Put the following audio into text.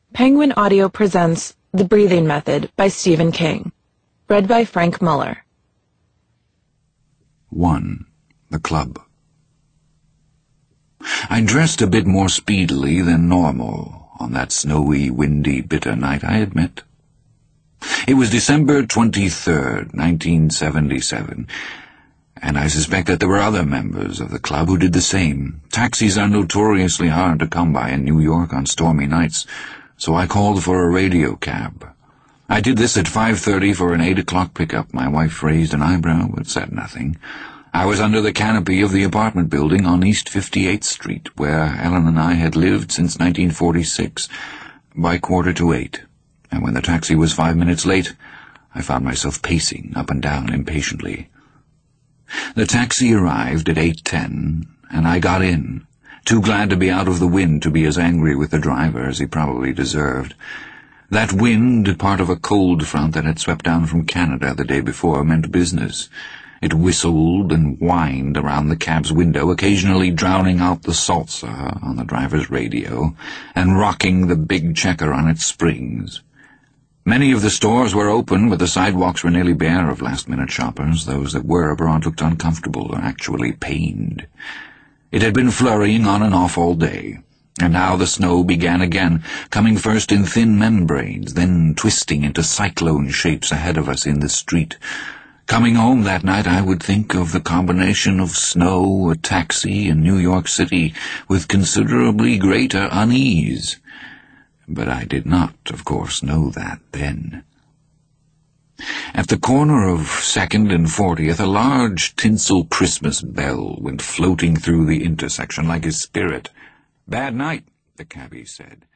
Penguin Audio presents The Breathing Method by Stephen King. Read by Frank Muller. 1. The Club. I dressed a bit more speedily than normal on that snowy, windy, bitter night, I admit. It was December 23rd, 1977, and I suspect that there were other members of the club who did the same. Taxis are notoriously hard to come by in New York on stormy nights, so I called for a radio cab. I did this at 5:30 for an 8 o'clock pickup. My wife raised an eyebrow but said nothing. I was under the canopy of the apartment building on East 58th Street, where Ellen and I had lived since 1946, by 7:45, and when the taxi was 5 minutes late, I found myself pacing up and down impatiently. The taxi arrived at 8:10, and I got in, too glad to be out of the wind to be as angry with the driver as he probably deserved. That wind, part of a cold front that had swept down from Canada the day before, meant business. It whistled and whined around the cab's window, occasionally drowning out the salsa on the driver's radio and rocking the big checker on its springs. Many of the stores were open, but the sidewalks were nearly bare of last-minute shoppers. Those that were abroad looked uncomfortable or actually pained. It had been flurrying on and off all day, and now the snow began again, coming first in thin membranes, then twisting into cyclone shapes ahead of us in the street. Coming home that night, I would think of the combination of snow, a taxi, and New York City with considerably greater unease. But I did not, of course, know that then. At the corner of 2nd and 40th, a large tinsel Christmas bell went floating through the intersection like a spirit. "Bad night," the cabbie said.